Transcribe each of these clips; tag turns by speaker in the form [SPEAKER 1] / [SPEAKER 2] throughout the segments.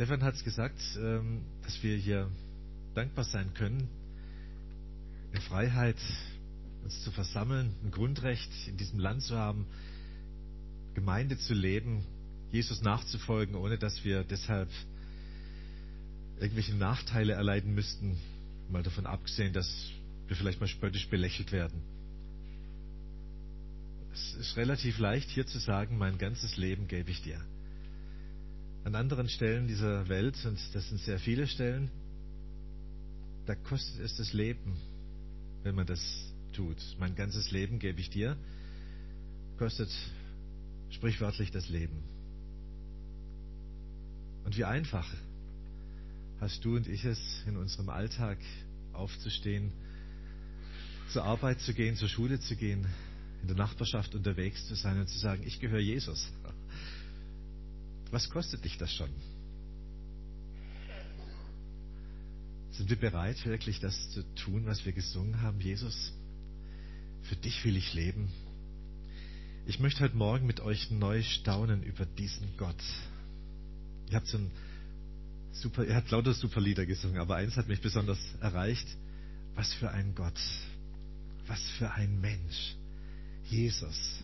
[SPEAKER 1] Stefan hat es gesagt, dass wir hier dankbar sein können, in Freiheit uns zu versammeln, ein Grundrecht in diesem Land zu haben, Gemeinde zu leben, Jesus nachzufolgen, ohne dass wir deshalb irgendwelche Nachteile erleiden müssten, mal davon abgesehen, dass wir vielleicht mal spöttisch belächelt werden. Es ist relativ leicht, hier zu sagen, mein ganzes Leben gebe ich dir. An anderen Stellen dieser Welt, und das sind sehr viele Stellen, da kostet es das Leben, wenn man das tut. Mein ganzes Leben gebe ich dir, kostet sprichwörtlich das Leben. Und wie einfach hast du und ich es, in unserem Alltag aufzustehen, zur Arbeit zu gehen, zur Schule zu gehen, in der Nachbarschaft unterwegs zu sein und zu sagen, ich gehöre Jesus. Was kostet dich das schon? Sind wir bereit, wirklich das zu tun, was wir gesungen haben? Jesus, für dich will ich leben. Ich möchte heute Morgen mit euch neu staunen über diesen Gott. Ihr habt lauter super Lieder gesungen, aber eins hat mich besonders erreicht. Was für ein Gott. Was für ein Mensch. Jesus.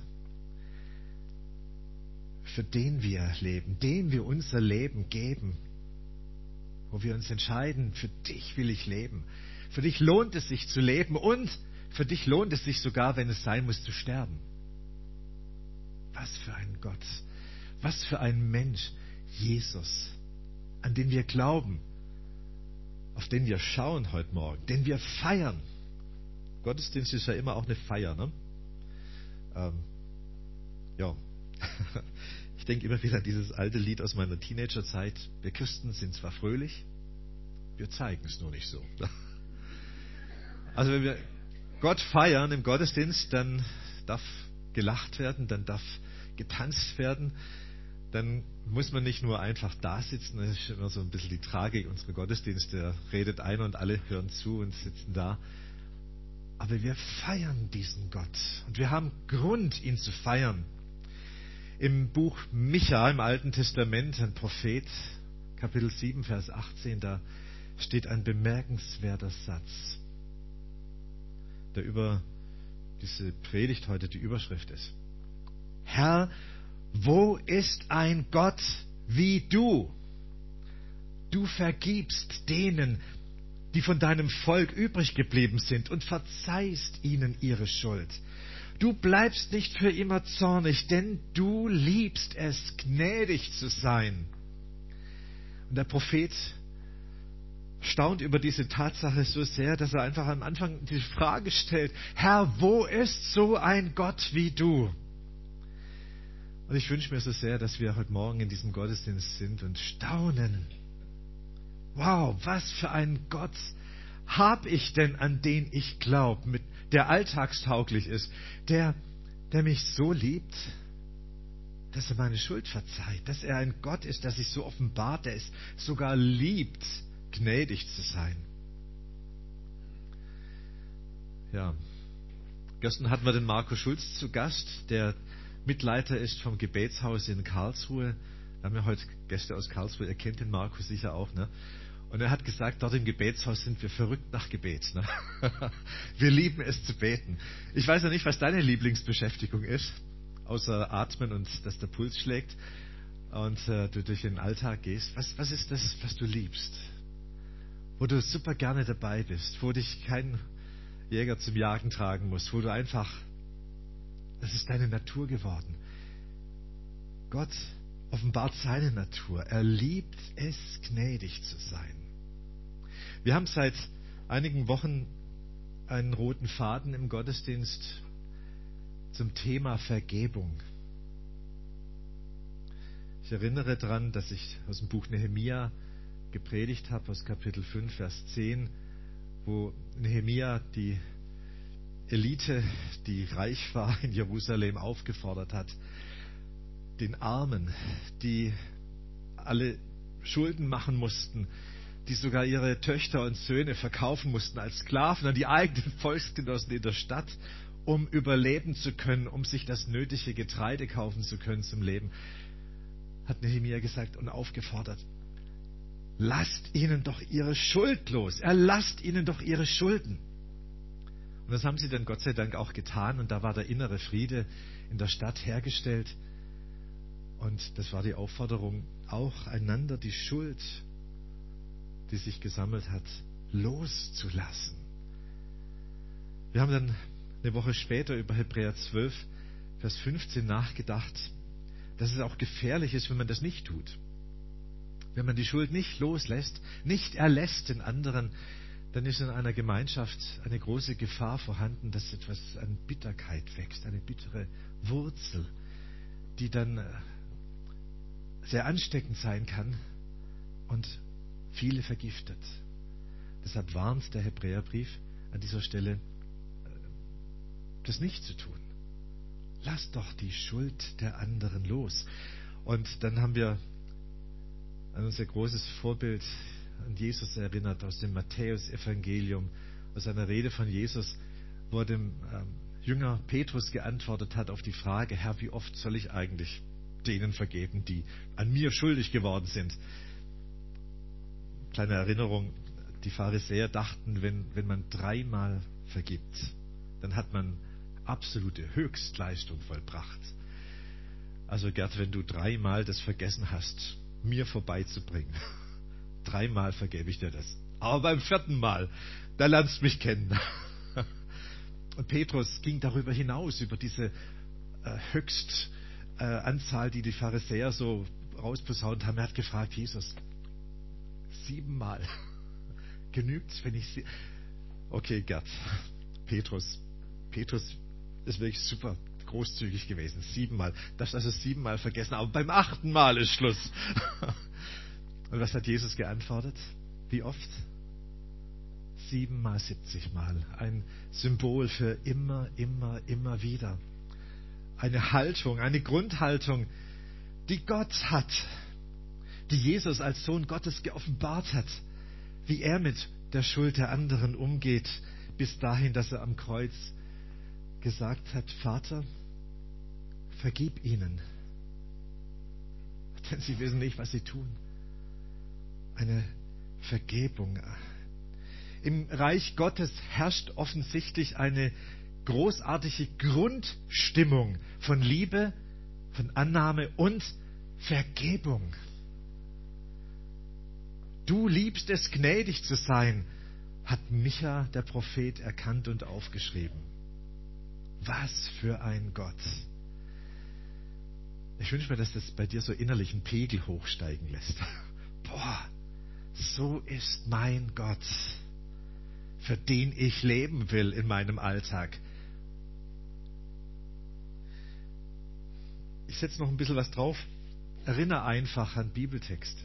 [SPEAKER 1] Für den wir leben, dem wir unser Leben geben. Wo wir uns entscheiden, für dich will ich leben. Für dich lohnt es sich zu leben und für dich lohnt es sich sogar, wenn es sein muss, zu sterben. Was für ein Gott. Was für ein Mensch. Jesus. An den wir glauben. Auf den wir schauen heute Morgen. Den wir feiern. Gottesdienst ist ja immer auch eine Feier, ne? Ja. Ich denke immer wieder an dieses alte Lied aus meiner Teenagerzeit. Wir Christen sind zwar fröhlich, wir zeigen es nur nicht so. Also wenn wir Gott feiern im Gottesdienst, dann darf gelacht werden, dann darf getanzt werden, dann muss man nicht nur einfach da sitzen. Das ist immer so ein bisschen die Tragik unserer Gottesdienste. Da redet einer und alle hören zu und sitzen da. Aber wir feiern diesen Gott. Und wir haben Grund, ihn zu feiern. Im Buch Micha im Alten Testament, ein Prophet, Kapitel 7, Vers 18, da steht ein bemerkenswerter Satz, der über diese Predigt heute die Überschrift ist. Herr, wo ist ein Gott wie du? Du vergibst denen, die von deinem Volk übrig geblieben sind und verzeihst ihnen ihre Schuld. Du bleibst nicht für immer zornig, denn du liebst es, gnädig zu sein. Und der Prophet staunt über diese Tatsache so sehr, dass er einfach am Anfang die Frage stellt, Herr, wo ist so ein Gott wie du? Und ich wünsche mir so sehr, dass wir heute Morgen in diesem Gottesdienst sind und staunen. Wow, was für ein Gott habe ich denn, an den ich glaube, der alltagstauglich ist, der mich so liebt, dass er meine Schuld verzeiht, dass er ein Gott ist, der sich so offenbart, der es sogar liebt, gnädig zu sein. Ja, gestern hatten wir den Marco Schulz zu Gast, der Mitleiter ist vom Gebetshaus in Karlsruhe. Wir haben ja heute Gäste aus Karlsruhe, ihr kennt den Marco sicher auch, ne? Und er hat gesagt, dort im Gebetshaus sind wir verrückt nach Gebet. Ne? Wir lieben es zu beten. Ich weiß ja nicht, was deine Lieblingsbeschäftigung ist, außer atmen und dass der Puls schlägt und du durch den Alltag gehst. Was ist das, was du liebst? Wo du super gerne dabei bist, wo dich kein Jäger zum Jagen tragen muss, wo du einfach, das ist deine Natur geworden. Gott offenbart seine Natur. Er liebt es, gnädig zu sein. Wir haben seit einigen Wochen einen roten Faden im Gottesdienst zum Thema Vergebung. Ich erinnere daran, dass ich aus dem Buch Nehemia gepredigt habe, aus Kapitel 5, Vers 10, wo Nehemia die Elite, die reich war in Jerusalem, aufgefordert hat, den Armen, die alle Schulden machen mussten, die sogar ihre Töchter und Söhne verkaufen mussten als Sklaven an die eigenen Volksgenossen in der Stadt, um überleben zu können, um sich das nötige Getreide kaufen zu können zum Leben, hat Nehemia gesagt und aufgefordert, lasst ihnen doch ihre Schuld los. Erlasst ihnen doch ihre Schulden. Und das haben sie dann Gott sei Dank auch getan. Und da war der innere Friede in der Stadt hergestellt. Und das war die Aufforderung, auch einander die Schuld, die sich gesammelt hat, loszulassen. Wir haben dann eine Woche später über Hebräer 12, Vers 15 nachgedacht, dass es auch gefährlich ist, wenn man das nicht tut. Wenn man die Schuld nicht loslässt, nicht erlässt den anderen, dann ist in einer Gemeinschaft eine große Gefahr vorhanden, dass etwas an Bitterkeit wächst, eine bittere Wurzel, die dann sehr ansteckend sein kann und viele vergiftet. Deshalb warnt der Hebräerbrief an dieser Stelle, das nicht zu tun. Lass doch die Schuld der anderen los. Und dann haben wir an unser großes Vorbild, an Jesus erinnert, aus dem Matthäus-Evangelium, aus einer Rede von Jesus, wo er dem Jünger Petrus geantwortet hat auf die Frage, Herr, wie oft soll ich eigentlich denen vergeben, die an mir schuldig geworden sind? Kleine Erinnerung, die Pharisäer dachten, wenn man 3-mal vergibt, dann hat man absolute Höchstleistung vollbracht. Also Gerd, wenn du 3-mal das vergessen hast, mir vorbeizubringen, 3-mal vergebe ich dir das. Aber beim 4. Mal, da lernst du mich kennen. Und Petrus ging darüber hinaus, über diese Höchstanzahl, die Pharisäer so rausposaunt haben. Er hat gefragt, Jesus, 7-mal. Genügt's, wenn ich Okay, Gerd, Petrus ist wirklich super großzügig gewesen. 7-mal. Das also 7-mal vergessen, aber beim 8. Mal ist Schluss. Und was hat Jesus geantwortet? Wie oft? 7-mal, 70-mal. Ein Symbol für immer, immer, immer wieder. Eine Haltung, eine Grundhaltung, die Gott hat, die Jesus als Sohn Gottes geoffenbart hat, wie er mit der Schuld der anderen umgeht, bis dahin, dass er am Kreuz gesagt hat, Vater, vergib ihnen, denn sie wissen nicht, was sie tun. Eine Vergebung. Im Reich Gottes herrscht offensichtlich eine großartige Grundstimmung von Liebe, von Annahme und Vergebung. Du liebst es, gnädig zu sein, hat Micha, der Prophet, erkannt und aufgeschrieben. Was für ein Gott. Ich wünsche mir, dass das bei dir so innerlich einen Pegel hochsteigen lässt. Boah, so ist mein Gott, für den ich leben will in meinem Alltag. Ich setze noch ein bisschen was drauf. Erinnere einfach an Bibeltexte.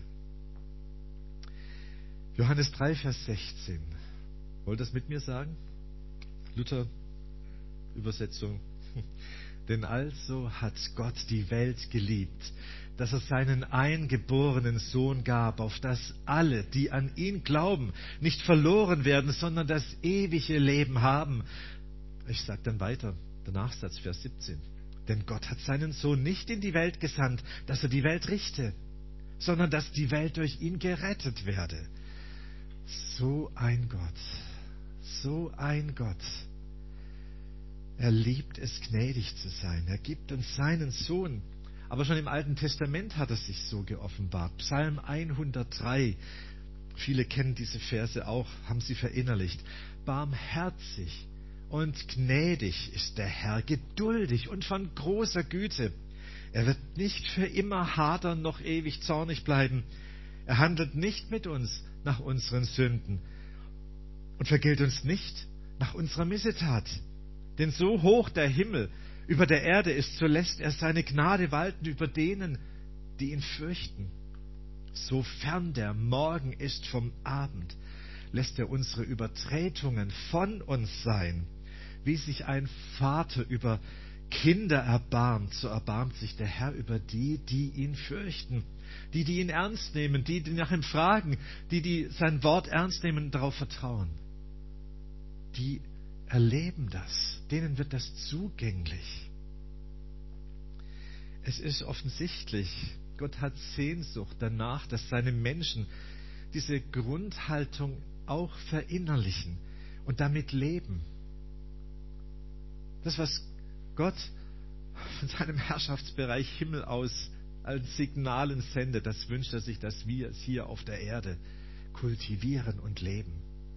[SPEAKER 1] Johannes 3, Vers 16. Wollt ihr das mit mir sagen? Luther Übersetzung. Denn also hat Gott die Welt geliebt, dass er seinen eingeborenen Sohn gab, auf dass alle, die an ihn glauben, nicht verloren werden, sondern das ewige Leben haben. Ich sage dann weiter, der Nachsatz, Vers 17. Denn Gott hat seinen Sohn nicht in die Welt gesandt, dass er die Welt richte, sondern dass die Welt durch ihn gerettet werde. So ein Gott, so ein Gott. Er liebt es, gnädig zu sein. Er gibt uns seinen Sohn. Aber schon im Alten Testament hat er sich so geoffenbart. Psalm 103. Viele kennen diese Verse auch, haben sie verinnerlicht. Barmherzig und gnädig ist der Herr, geduldig und von großer Güte. Er wird nicht für immer hadern, noch ewig zornig bleiben. Er handelt nicht mit uns nach unseren Sünden und vergilt uns nicht nach unserer Missetat. Denn so hoch der Himmel über der Erde ist, so lässt er seine Gnade walten über denen, die ihn fürchten. So fern der Morgen ist vom Abend, lässt er unsere Übertretungen von uns sein. Wie sich ein Vater über Kinder erbarmt, so erbarmt sich der Herr über die, die ihn fürchten. Die ihn ernst nehmen, die nach ihm fragen, die sein Wort ernst nehmen und darauf vertrauen. Die erleben das, denen wird das zugänglich. Es ist offensichtlich, Gott hat Sehnsucht danach, dass seine Menschen diese Grundhaltung auch verinnerlichen und damit leben. Das, was Gott von seinem Herrschaftsbereich Himmel aus als Signalen sendet, das wünscht er sich, dass wir es hier auf der Erde kultivieren und leben.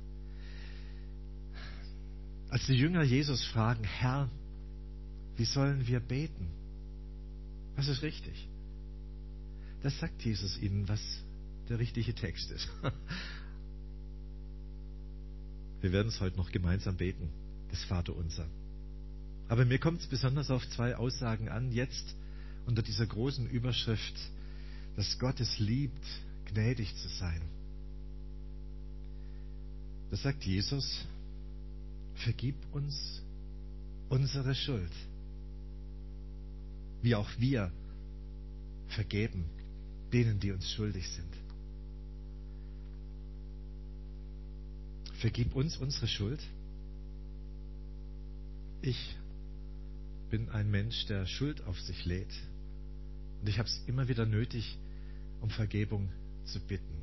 [SPEAKER 1] Als die Jünger Jesus fragen, Herr, wie sollen wir beten? Was ist richtig? Das sagt Jesus ihnen, was der richtige Text ist. Wir werden es heute noch gemeinsam beten, das Vaterunser. Aber mir kommt es besonders auf zwei Aussagen an, jetzt unter dieser großen Überschrift, dass Gott es liebt, gnädig zu sein. Das sagt Jesus, vergib uns unsere Schuld, wie auch wir vergeben denen, die uns schuldig sind. Vergib uns unsere Schuld. Ich bin ein Mensch, der Schuld auf sich lädt. Und ich habe es immer wieder nötig, um Vergebung zu bitten.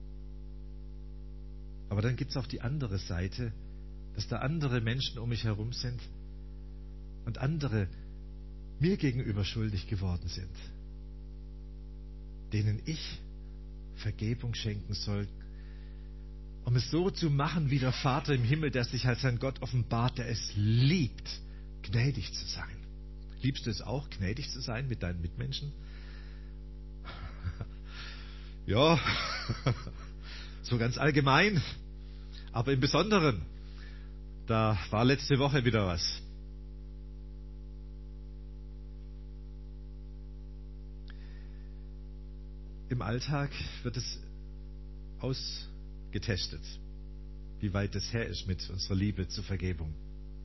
[SPEAKER 1] Aber dann gibt es auch die andere Seite, dass da andere Menschen um mich herum sind und andere mir gegenüber schuldig geworden sind, denen ich Vergebung schenken soll, um es so zu machen wie der Vater im Himmel, der sich als ein Gott offenbart, der es liebt, gnädig zu sein. Liebst du es auch, gnädig zu sein mit deinen Mitmenschen? Ja, so ganz allgemein, aber im Besonderen. Da war letzte Woche wieder was. Im Alltag wird es ausgetestet, wie weit es her ist mit unserer Liebe zur Vergebung.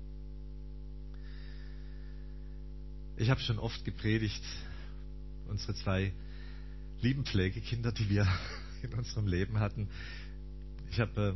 [SPEAKER 1] Ich habe schon oft gepredigt, unsere 2 lieben Pflegekinder, die wir in unserem Leben hatten. Ich habe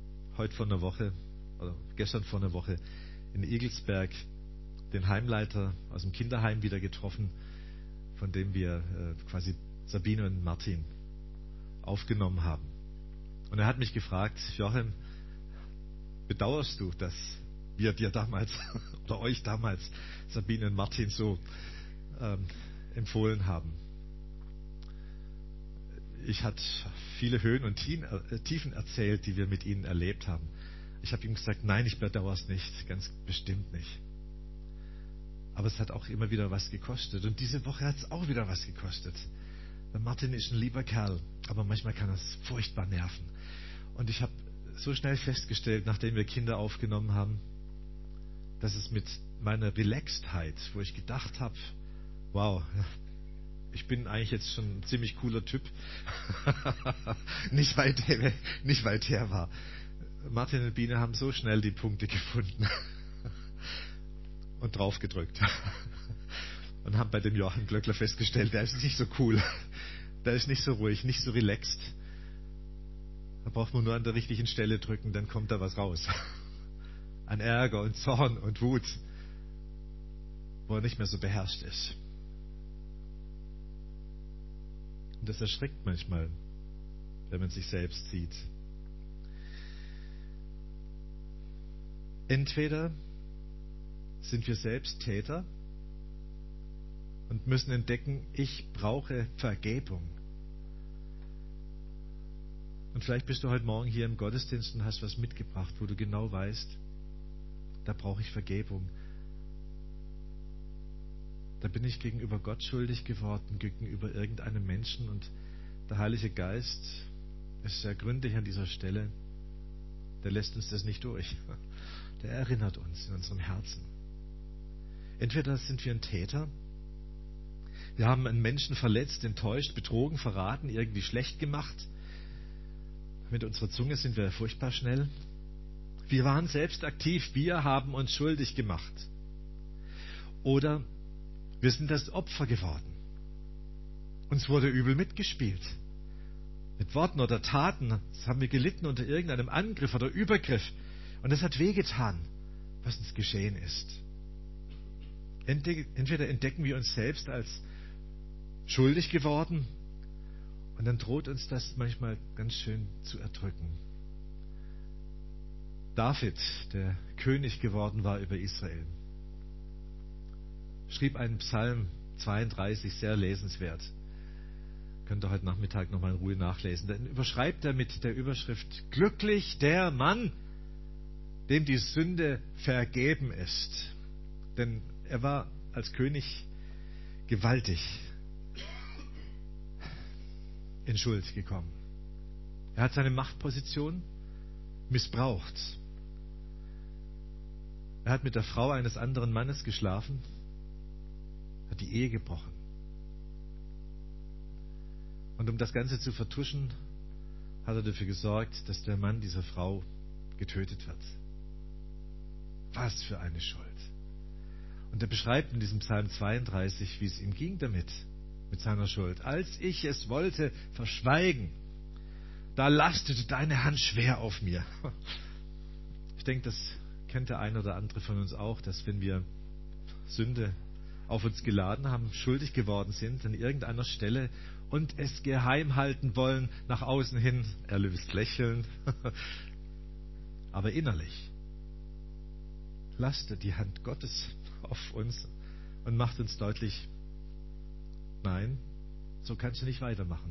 [SPEAKER 1] gestern vor einer Woche in Igelsberg den Heimleiter aus dem Kinderheim wieder getroffen, von dem wir quasi Sabine und Martin aufgenommen haben. Und er hat mich gefragt, Joachim, bedauerst du, dass wir dir damals oder euch damals Sabine und Martin so empfohlen haben? Ich hatte viele Höhen und Tiefen erzählt, die wir mit ihnen erlebt haben. Ich habe ihm gesagt, nein, ich bedauere es nicht, ganz bestimmt nicht. Aber es hat auch immer wieder was gekostet. Und diese Woche hat es auch wieder was gekostet. Der Martin ist ein lieber Kerl, aber manchmal kann es furchtbar nerven. Und ich habe so schnell festgestellt, nachdem wir Kinder aufgenommen haben, dass es mit meiner Relaxedheit, wo ich gedacht habe, wow, ich bin eigentlich jetzt schon ein ziemlich cooler Typ, nicht weit her war. Martin und Biene haben so schnell die Punkte gefunden und draufgedrückt und haben bei dem Joachim Glöckler festgestellt, der ist nicht so cool, der ist nicht so ruhig, nicht so relaxed. Da braucht man nur an der richtigen Stelle drücken, dann kommt da was raus. An Ärger und Zorn und Wut, wo er nicht mehr so beherrscht ist. Und das erschreckt manchmal, wenn man sich selbst sieht. Entweder sind wir selbst Täter und müssen entdecken, ich brauche Vergebung. Und vielleicht bist du heute Morgen hier im Gottesdienst und hast was mitgebracht, wo du genau weißt, da brauche ich Vergebung. Da bin ich gegenüber Gott schuldig geworden, gegenüber irgendeinem Menschen, und der Heilige Geist ist sehr gründlich an dieser Stelle. Der lässt uns das nicht durch. Der erinnert uns in unserem Herzen. Entweder sind wir ein Täter, wir haben einen Menschen verletzt, enttäuscht, betrogen, verraten, irgendwie schlecht gemacht. Mit unserer Zunge sind wir furchtbar schnell. Wir waren selbst aktiv, wir haben uns schuldig gemacht. Oder wir sind das Opfer geworden. Uns wurde übel mitgespielt. Mit Worten oder Taten haben wir gelitten unter irgendeinem Angriff oder Übergriff. Und es hat wehgetan, was uns geschehen ist. Entweder entdecken wir uns selbst als schuldig geworden Und dann droht uns das manchmal ganz schön zu erdrücken. David, der König geworden war über Israel, schrieb einen Psalm 32, sehr lesenswert. Könnt ihr heute Nachmittag nochmal in Ruhe nachlesen. Dann überschreibt er mit der Überschrift: Glücklich der Mann, dem die Sünde vergeben ist. Denn er war als König gewaltig in Schuld gekommen. Er hat seine Machtposition missbraucht. Er hat mit der Frau eines anderen Mannes geschlafen, hat die Ehe gebrochen. Und um das Ganze zu vertuschen, hat er dafür gesorgt, dass der Mann dieser Frau getötet wird. Was für eine Schuld. Und er beschreibt in diesem Psalm 32, wie es ihm ging damit, mit seiner Schuld. Als ich es wollte verschweigen, da lastete deine Hand schwer auf mir. Ich denke, das kennt der eine oder andere von uns auch, dass wenn wir Sünde auf uns geladen haben, schuldig geworden sind an irgendeiner Stelle und es geheim halten wollen, nach außen hin erlöst lächeln, aber innerlich lastet die Hand Gottes auf uns und macht uns deutlich: Nein, so kannst du nicht weitermachen.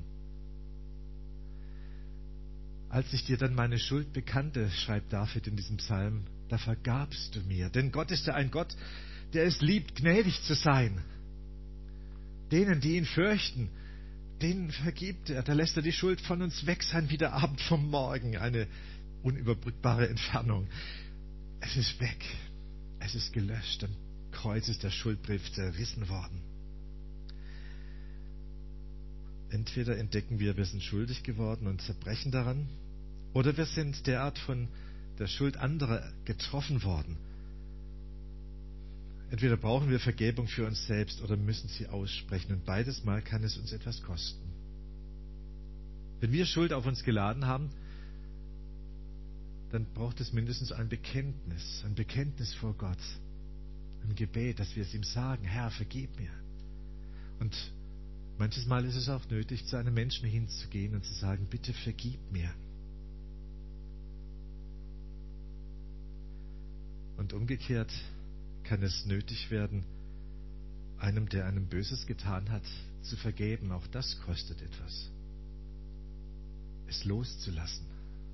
[SPEAKER 1] Als ich dir dann meine Schuld bekannte, schreibt David in diesem Psalm, da vergabst du mir. Denn Gott ist ja ein Gott, der es liebt, gnädig zu sein. Denen, die ihn fürchten, denen vergibt er. Da lässt er die Schuld von uns weg sein wie der Abend vom Morgen. Eine unüberbrückbare Entfernung. Es ist weg. Es ist gelöscht. Am Kreuz ist der Schuldbrief zerrissen worden. Entweder entdecken wir sind schuldig geworden und zerbrechen daran, oder wir sind derart von der Schuld anderer getroffen worden. Entweder brauchen wir Vergebung für uns selbst oder müssen sie aussprechen. Und beides Mal kann es uns etwas kosten. Wenn wir Schuld auf uns geladen haben, dann braucht es mindestens ein Bekenntnis vor Gott. Ein Gebet, dass wir es ihm sagen: Herr, vergib mir. Und manches Mal ist es auch nötig, zu einem Menschen hinzugehen und zu sagen: Bitte vergib mir. Und umgekehrt kann es nötig werden, einem, der einem Böses getan hat, zu vergeben. Auch das kostet etwas. Es loszulassen.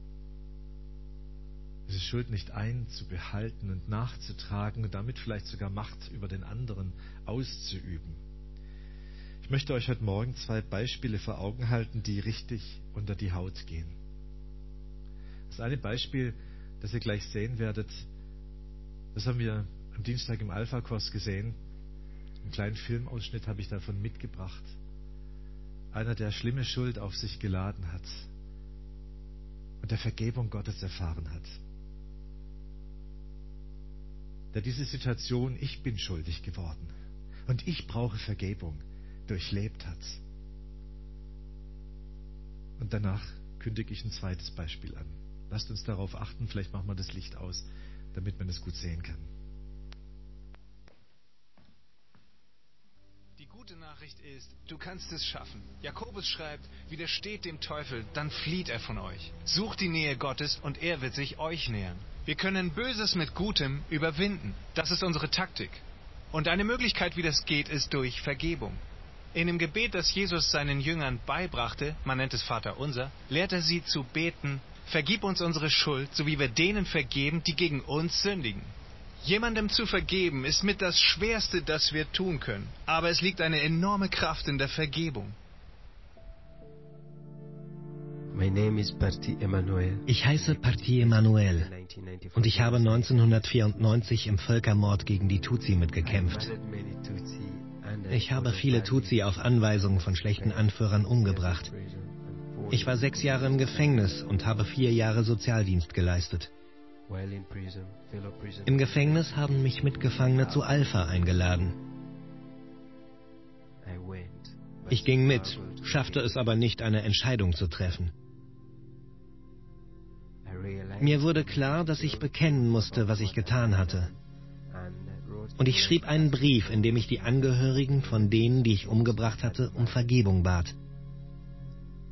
[SPEAKER 1] Diese Schuld nicht einzubehalten und nachzutragen und damit vielleicht sogar Macht über den anderen auszuüben. Ich möchte euch heute Morgen 2 Beispiele vor Augen halten, die richtig unter die Haut gehen. Das eine Beispiel, das ihr gleich sehen werdet, das haben wir am Dienstag im Alpha-Kurs gesehen. Einen kleinen Filmausschnitt habe ich davon mitgebracht. Einer, der schlimme Schuld auf sich geladen hat und der Vergebung Gottes erfahren hat. Der diese Situation, ich bin schuldig geworden und ich brauche Vergebung, durchlebt hat. Und danach kündige ich ein zweites Beispiel an. Lasst uns darauf achten, vielleicht machen wir das Licht aus, damit man es gut sehen kann.
[SPEAKER 2] Die gute Nachricht ist, du kannst es schaffen. Jakobus schreibt: Widersteht dem Teufel, dann flieht er von euch. Sucht die Nähe Gottes und er wird sich euch nähern. Wir können Böses mit Gutem überwinden. Das ist unsere Taktik. Und eine Möglichkeit, wie das geht, ist durch Vergebung. In dem Gebet, das Jesus seinen Jüngern beibrachte, man nennt es Vaterunser, lehrt er sie zu beten: Vergib uns unsere Schuld, so wie wir denen vergeben, die gegen uns sündigen. Jemandem zu vergeben ist mit das Schwerste, das wir tun können. Aber es liegt eine enorme Kraft in der Vergebung.
[SPEAKER 3] Ich heiße Parti Emmanuel und ich habe 1994 im Völkermord gegen die Tutsi mitgekämpft. Ich habe viele Tutsi auf Anweisung von schlechten Anführern umgebracht. Ich war 6 Jahre im Gefängnis und habe 4 Jahre Sozialdienst geleistet. Im Gefängnis haben mich Mitgefangene zu Alpha eingeladen. Ich ging mit, schaffte es aber nicht, eine Entscheidung zu treffen. Mir wurde klar, dass ich bekennen musste, was ich getan hatte. Und ich schrieb einen Brief, in dem ich die Angehörigen von denen, die ich umgebracht hatte, um Vergebung bat.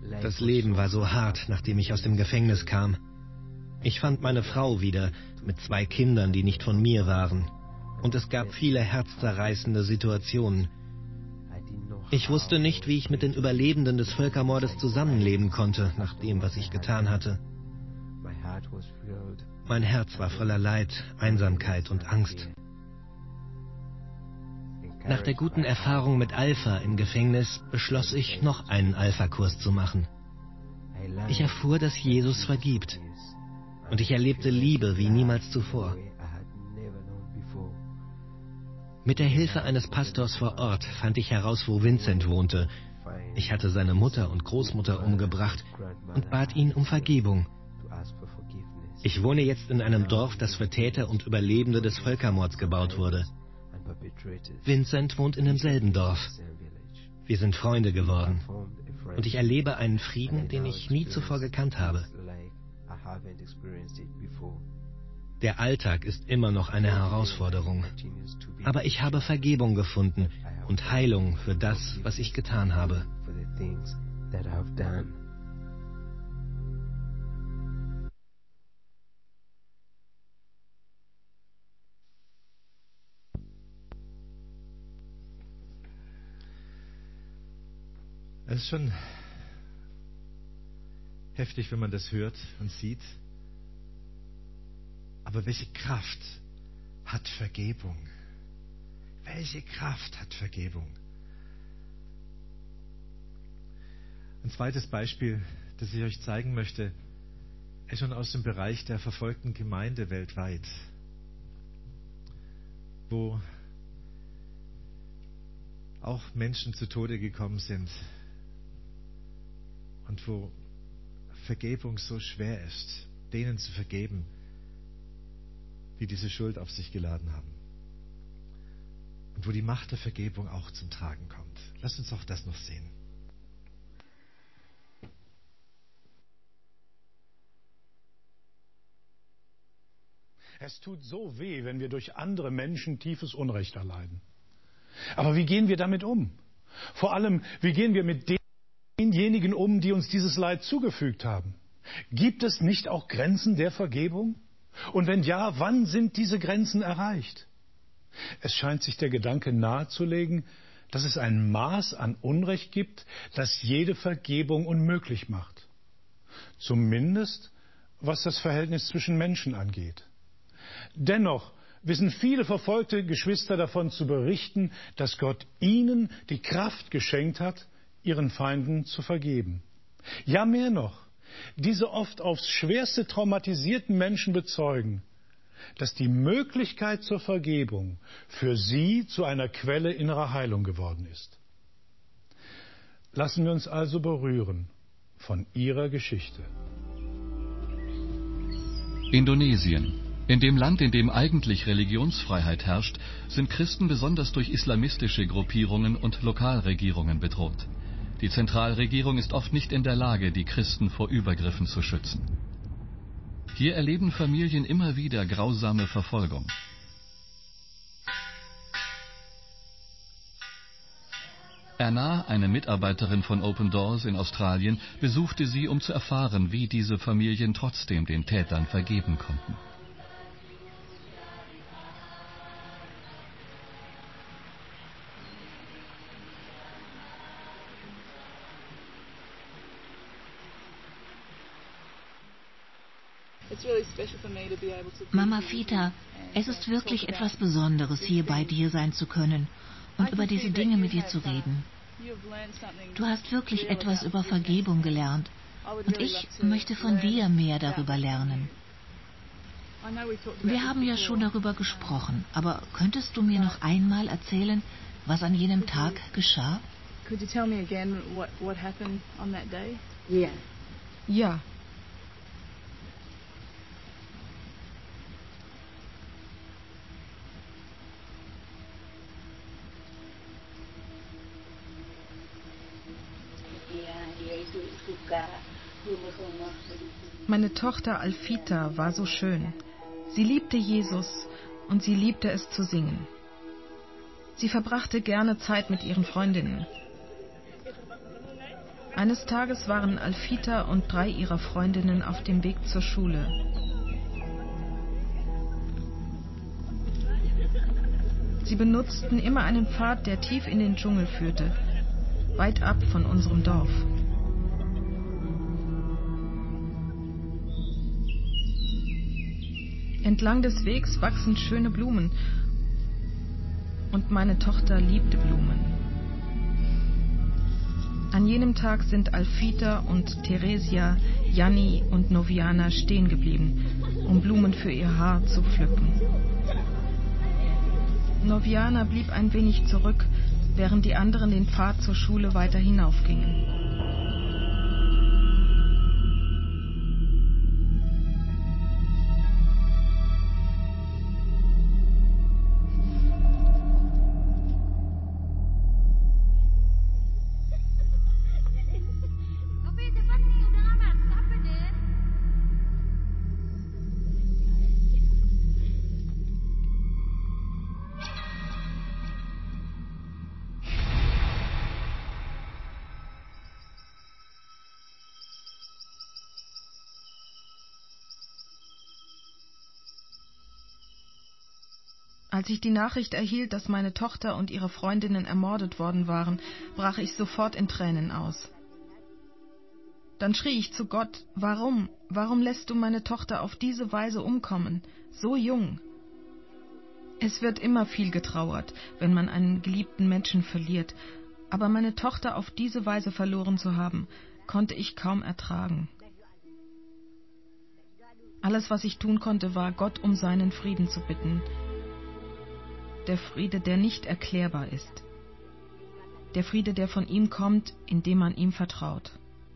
[SPEAKER 3] Das Leben war so hart, nachdem ich aus dem Gefängnis kam. Ich fand meine Frau wieder, mit 2 Kindern, die nicht von mir waren. Und es gab viele herzzerreißende Situationen. Ich wusste nicht, wie ich mit den Überlebenden des Völkermordes zusammenleben konnte, nach dem, was ich getan hatte. Mein Herz war voller Leid, Einsamkeit und Angst. Nach der guten Erfahrung mit Alpha im Gefängnis beschloss ich, noch einen Alpha-Kurs zu machen. Ich erfuhr, dass Jesus vergibt. Und ich erlebte Liebe wie niemals zuvor. Mit der Hilfe eines Pastors vor Ort fand ich heraus, wo Vincent wohnte. Ich hatte seine Mutter und Großmutter umgebracht und bat ihn um Vergebung. Ich wohne jetzt in einem Dorf, das für Täter und Überlebende des Völkermords gebaut wurde. Vincent wohnt in demselben Dorf. Wir sind Freunde geworden. Und ich erlebe einen Frieden, den ich nie zuvor gekannt habe. Der Alltag ist immer noch eine Herausforderung. Aber ich habe Vergebung gefunden und Heilung für das, was ich getan habe.
[SPEAKER 1] Es ist schon heftig, wenn man das hört und sieht. Aber welche Kraft hat Vergebung? Welche Kraft hat Vergebung? Ein zweites Beispiel, das ich euch zeigen möchte, ist schon aus dem Bereich der verfolgten Gemeinde weltweit, wo auch Menschen zu Tode gekommen sind und wo Vergebung so schwer ist, denen zu vergeben, die diese Schuld auf sich geladen haben. Und wo die Macht der Vergebung auch zum Tragen kommt. Lasst uns auch das noch sehen.
[SPEAKER 4] Es tut so weh, wenn wir durch andere Menschen tiefes Unrecht erleiden. Aber wie gehen wir damit um? Vor allem, wie gehen wir mit denjenigen um, die uns dieses Leid zugefügt haben? Gibt es nicht auch Grenzen der Vergebung? Und wenn ja, wann sind diese Grenzen erreicht? Es scheint sich der Gedanke nahezulegen, dass es ein Maß an Unrecht gibt, das jede Vergebung unmöglich macht. Zumindest, was das Verhältnis zwischen Menschen angeht. Dennoch wissen viele verfolgte Geschwister davon zu berichten, dass Gott ihnen die Kraft geschenkt hat, ihren Feinden zu vergeben. Ja, mehr noch, diese oft aufs Schwerste traumatisierten Menschen bezeugen, dass die Möglichkeit zur Vergebung für sie zu einer Quelle innerer Heilung geworden ist. Lassen wir uns also berühren von ihrer Geschichte.
[SPEAKER 5] Indonesien. In dem Land, in dem eigentlich Religionsfreiheit herrscht, sind Christen besonders durch islamistische Gruppierungen und Lokalregierungen bedroht. Die Zentralregierung ist oft nicht in der Lage, die Christen vor Übergriffen zu schützen. Hier erleben Familien immer wieder grausame Verfolgung. Anna, eine Mitarbeiterin von Open Doors in Australien, besuchte sie, um zu erfahren, wie diese Familien trotzdem den Tätern vergeben konnten.
[SPEAKER 6] Mama Fita, es ist wirklich etwas Besonderes, hier bei dir sein zu können und über diese Dinge mit dir zu reden. Du hast wirklich etwas über Vergebung gelernt und ich möchte von dir mehr darüber lernen. Wir haben ja schon darüber gesprochen, aber könntest du mir noch einmal erzählen, was an jenem Tag geschah?
[SPEAKER 7] Ja. Meine Tochter Alfita war so schön. Sie liebte Jesus und sie liebte es zu singen. Sie verbrachte gerne Zeit mit ihren Freundinnen. Eines Tages waren Alfita und 3 ihrer Freundinnen auf dem Weg zur Schule. Sie benutzten immer einen Pfad, der tief in den Dschungel führte, weit ab von unserem Dorf. Entlang des Wegs wachsen schöne Blumen und meine Tochter liebte Blumen. An jenem Tag sind Alfita und Theresia, Janni und Noviana stehen geblieben, um Blumen für ihr Haar zu pflücken. Noviana blieb ein wenig zurück, während die anderen den Pfad zur Schule weiter hinaufgingen. Als ich die Nachricht erhielt, dass meine Tochter und ihre Freundinnen ermordet worden waren, brach ich sofort in Tränen aus. Dann schrie ich zu Gott: Warum? Warum lässt du meine Tochter auf diese Weise umkommen? So jung. Es wird immer viel getrauert, wenn man einen geliebten Menschen verliert, aber meine Tochter auf diese Weise verloren zu haben, konnte ich kaum ertragen. Alles, was ich tun konnte, war, Gott um seinen Frieden zu bitten. Der Friede, der nicht erklärbar ist. Der Friede, der von ihm kommt, indem man ihm vertraut.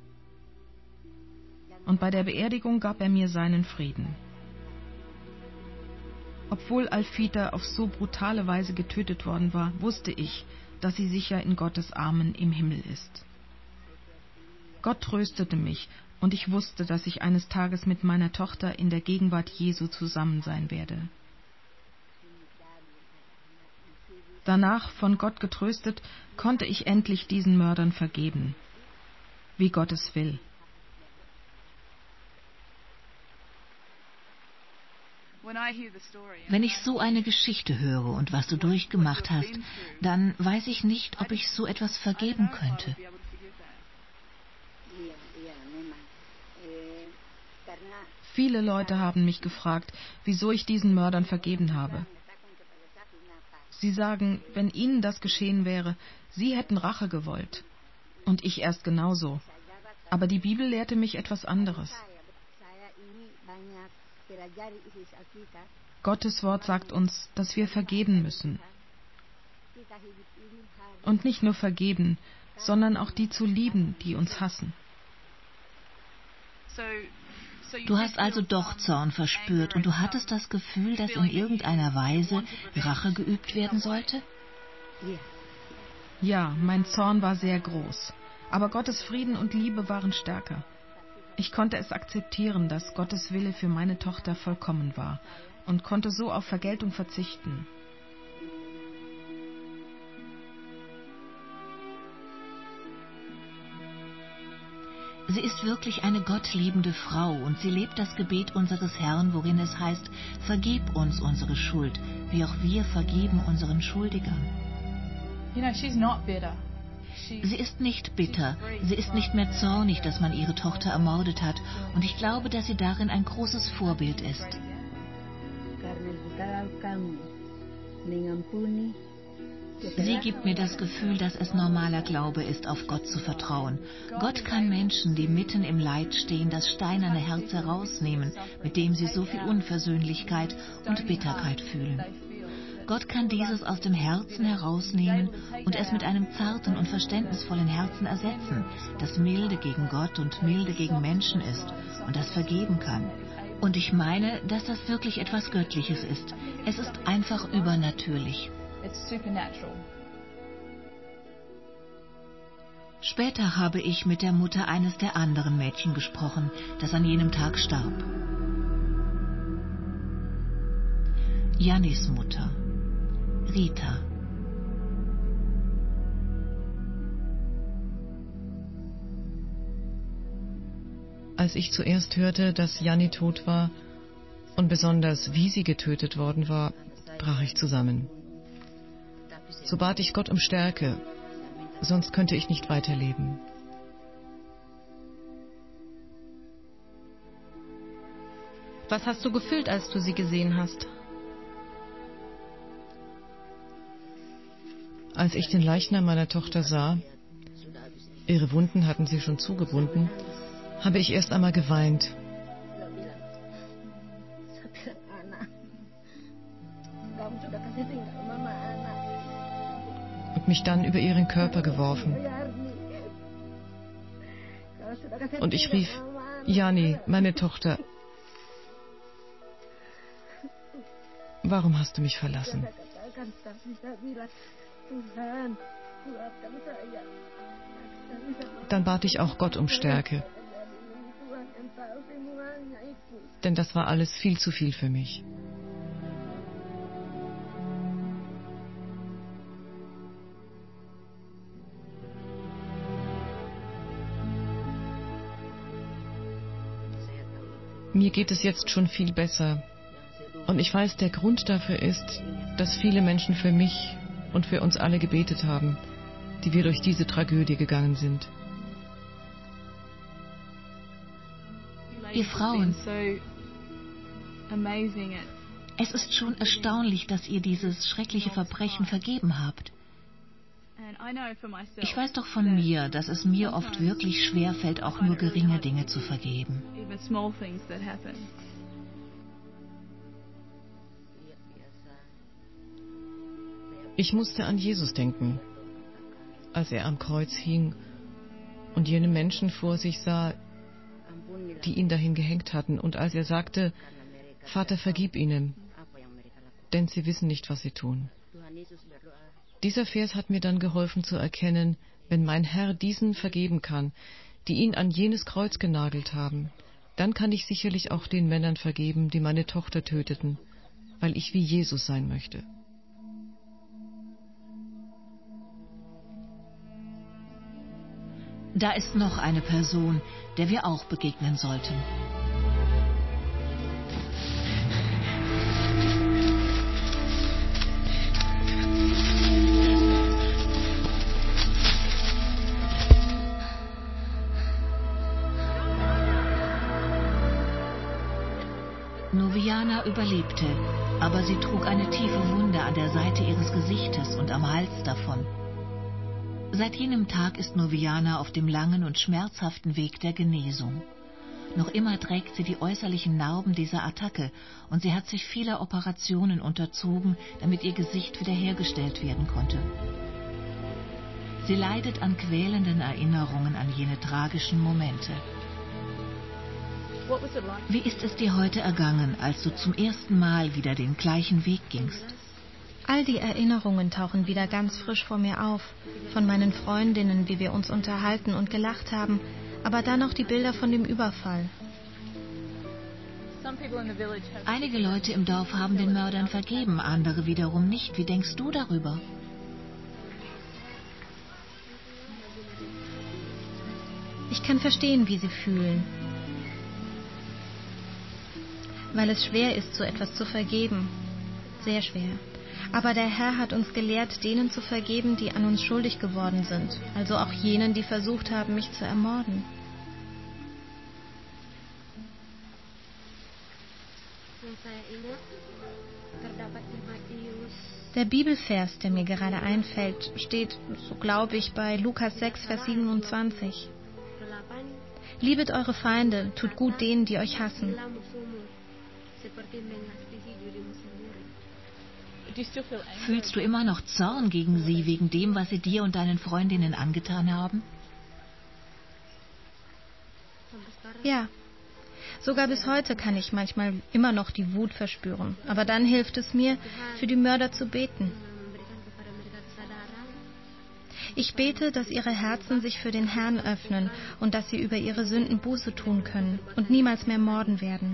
[SPEAKER 7] Und bei der Beerdigung gab er mir seinen Frieden. Obwohl Alfita auf so brutale Weise getötet worden war, wusste ich, dass sie sicher in Gottes Armen im Himmel ist. Gott tröstete mich, und ich wusste, dass ich eines Tages mit meiner Tochter in der Gegenwart Jesu zusammen sein werde. Danach, von Gott getröstet, konnte ich endlich diesen Mördern vergeben, wie Gott es will.
[SPEAKER 6] Wenn ich so eine Geschichte höre und was du durchgemacht hast, dann weiß ich nicht, ob ich so etwas vergeben könnte.
[SPEAKER 7] Viele Leute haben mich gefragt, wieso ich diesen Mördern vergeben habe. Sie sagen, wenn ihnen das geschehen wäre, sie hätten Rache gewollt. Und ich erst genauso. Aber die Bibel lehrte mich etwas anderes. Gottes Wort sagt uns, dass wir vergeben müssen. Und nicht nur vergeben, sondern auch die zu lieben, die uns hassen.
[SPEAKER 6] Du hast also doch Zorn verspürt und du hattest das Gefühl, dass in irgendeiner Weise Rache geübt werden sollte?
[SPEAKER 7] Ja, mein Zorn war sehr groß. Aber Gottes Frieden und Liebe waren stärker. Ich konnte es akzeptieren, dass Gottes Wille für meine Tochter vollkommen war und konnte so auf Vergeltung verzichten.
[SPEAKER 6] Sie ist wirklich eine gottliebende Frau und sie lebt das Gebet unseres Herrn, worin es heißt: Vergib uns unsere Schuld, wie auch wir vergeben unseren Schuldigern. Sie ist nicht bitter, sie ist nicht mehr zornig, dass man ihre Tochter ermordet hat, und ich glaube, dass sie darin ein großes Vorbild ist. Sie gibt mir das Gefühl, dass es normaler Glaube ist, auf Gott zu vertrauen. Gott kann Menschen, die mitten im Leid stehen, das steinerne Herz herausnehmen, mit dem sie so viel Unversöhnlichkeit und Bitterkeit fühlen. Gott kann dieses aus dem Herzen herausnehmen und es mit einem zarten und verständnisvollen Herzen ersetzen, das milde gegen Gott und milde gegen Menschen ist und das vergeben kann. Und ich meine, dass das wirklich etwas Göttliches ist. Es ist einfach übernatürlich. Später habe ich mit der Mutter eines der anderen Mädchen gesprochen, das an jenem Tag starb. Jannis Mutter, Rita.
[SPEAKER 8] Als ich zuerst hörte, dass Janni tot war und besonders wie sie getötet worden war, brach ich zusammen. So bat ich Gott um Stärke, sonst könnte ich nicht weiterleben.
[SPEAKER 7] Was hast du gefühlt, als du sie gesehen hast?
[SPEAKER 8] Als ich den Leichnam meiner Tochter sah, ihre Wunden hatten sie schon zugebunden, habe ich erst einmal geweint. Und mich dann über ihren Körper geworfen. Und ich rief, Janni, meine Tochter, warum hast du mich verlassen? Dann bat ich auch Gott um Stärke. Denn das war alles viel zu viel für mich. Mir geht es jetzt schon viel besser. Und ich weiß, der Grund dafür ist, dass viele Menschen für mich und für uns alle gebetet haben, die wir durch diese Tragödie gegangen sind.
[SPEAKER 6] Ihr Frauen, es ist schon erstaunlich, dass ihr dieses schreckliche Verbrechen vergeben habt. Ich weiß doch von mir, dass es mir oft wirklich schwer fällt, auch nur geringe Dinge zu vergeben.
[SPEAKER 8] Ich musste an Jesus denken, als er am Kreuz hing und jene Menschen vor sich sah, die ihn dahin gehängt hatten, und als er sagte, Vater, vergib ihnen, denn sie wissen nicht, was sie tun. Dieser Vers hat mir dann geholfen zu erkennen, wenn mein Herr diesen vergeben kann, die ihn an jenes Kreuz genagelt haben, dann kann ich sicherlich auch den Männern vergeben, die meine Tochter töteten, weil ich wie Jesus sein möchte.
[SPEAKER 6] Da ist noch eine Person, der wir auch begegnen sollten. Noviana überlebte, aber sie trug eine tiefe Wunde an der Seite ihres Gesichtes und am Hals davon. Seit jenem Tag ist Noviana auf dem langen und schmerzhaften Weg der Genesung. Noch immer trägt sie die äußerlichen Narben dieser Attacke und sie hat sich vieler Operationen unterzogen, damit ihr Gesicht wiederhergestellt werden konnte. Sie leidet an quälenden Erinnerungen an jene tragischen Momente. Wie ist es dir heute ergangen, als du zum ersten Mal wieder den gleichen Weg gingst?
[SPEAKER 7] All die Erinnerungen tauchen wieder ganz frisch vor mir auf, von meinen Freundinnen, wie wir uns unterhalten und gelacht haben, aber dann auch die Bilder von dem Überfall.
[SPEAKER 6] Einige Leute im Dorf haben den Mördern vergeben, andere wiederum nicht. Wie denkst du darüber?
[SPEAKER 7] Ich kann verstehen, wie sie fühlen, weil es schwer ist, so etwas zu vergeben. Sehr schwer. Aber der Herr hat uns gelehrt, denen zu vergeben, die an uns schuldig geworden sind, also auch jenen, die versucht haben, mich zu ermorden. Der Bibelvers, der mir gerade einfällt, steht, so glaube ich, bei Lukas 6, Vers 27. Liebet eure Feinde, tut gut denen, die euch hassen.
[SPEAKER 6] Fühlst du immer noch Zorn gegen sie wegen dem, was sie dir und deinen Freundinnen angetan haben?
[SPEAKER 7] Ja. Sogar bis heute kann ich manchmal immer noch die Wut verspüren. Aber dann hilft es mir, für die Mörder zu beten. Ich bete, dass ihre Herzen sich für den Herrn öffnen und dass sie über ihre Sünden Buße tun können und niemals mehr morden werden.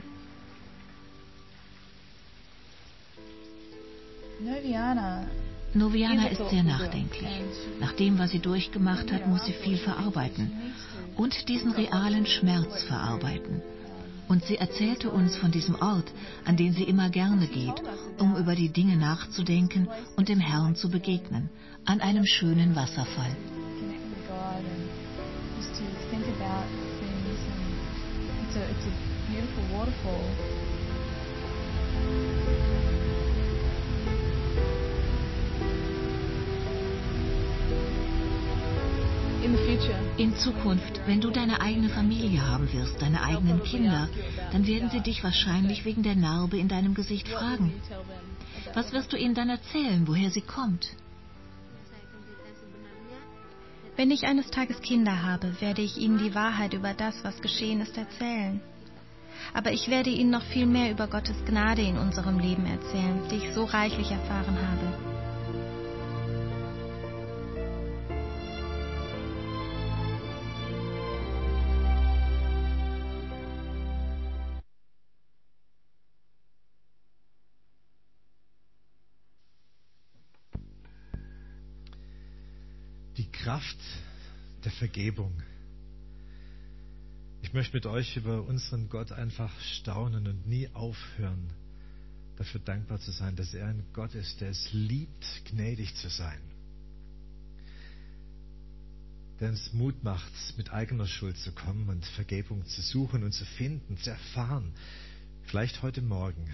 [SPEAKER 6] Noviana ist sehr nachdenklich. Nach dem, was sie durchgemacht hat, muss sie viel verarbeiten. und diesen realen Schmerz verarbeiten. Und sie erzählte uns von diesem Ort, an den sie immer gerne geht, um über die Dinge nachzudenken und dem Herrn zu begegnen, an einem schönen Wasserfall. In Zukunft, wenn du deine eigene Familie haben wirst, deine eigenen Kinder, dann werden sie dich wahrscheinlich wegen der Narbe in deinem Gesicht fragen. Was wirst du ihnen dann erzählen, woher sie kommt?
[SPEAKER 9] Wenn ich eines Tages Kinder habe, werde ich ihnen die Wahrheit über das, was geschehen ist, erzählen. Aber ich werde ihnen noch viel mehr über Gottes Gnade in unserem Leben erzählen, die ich so reichlich erfahren habe.
[SPEAKER 1] Die Kraft der Vergebung. Ich möchte mit euch über unseren Gott einfach staunen und nie aufhören, dafür dankbar zu sein, dass er ein Gott ist, der es liebt, gnädig zu sein. Der uns Mut macht, mit eigener Schuld zu kommen und Vergebung zu suchen und zu finden, zu erfahren. Vielleicht heute Morgen.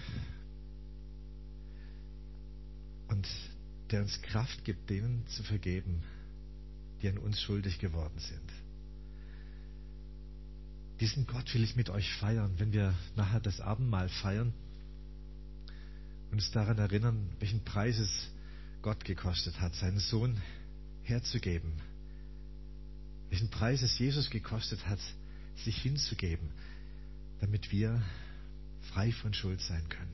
[SPEAKER 1] Und der uns Kraft gibt, denen zu vergeben, die an uns schuldig geworden sind. Diesen Gott will ich mit euch feiern, wenn wir nachher das Abendmahl feiern und uns daran erinnern, welchen Preis es Gott gekostet hat, seinen Sohn herzugeben. Welchen Preis es Jesus gekostet hat, sich hinzugeben, damit wir frei von Schuld sein können.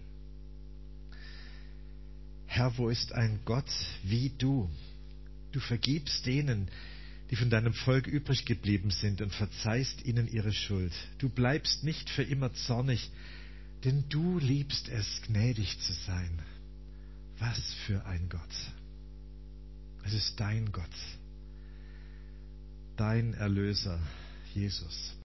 [SPEAKER 1] Herr, wo ist ein Gott wie du? Du vergibst denen, die von deinem Volk übrig geblieben sind und verzeihst ihnen ihre Schuld. Du bleibst nicht für immer zornig, denn du liebst es, gnädig zu sein. Was für ein Gott! Es ist dein Gott, dein Erlöser, Jesus.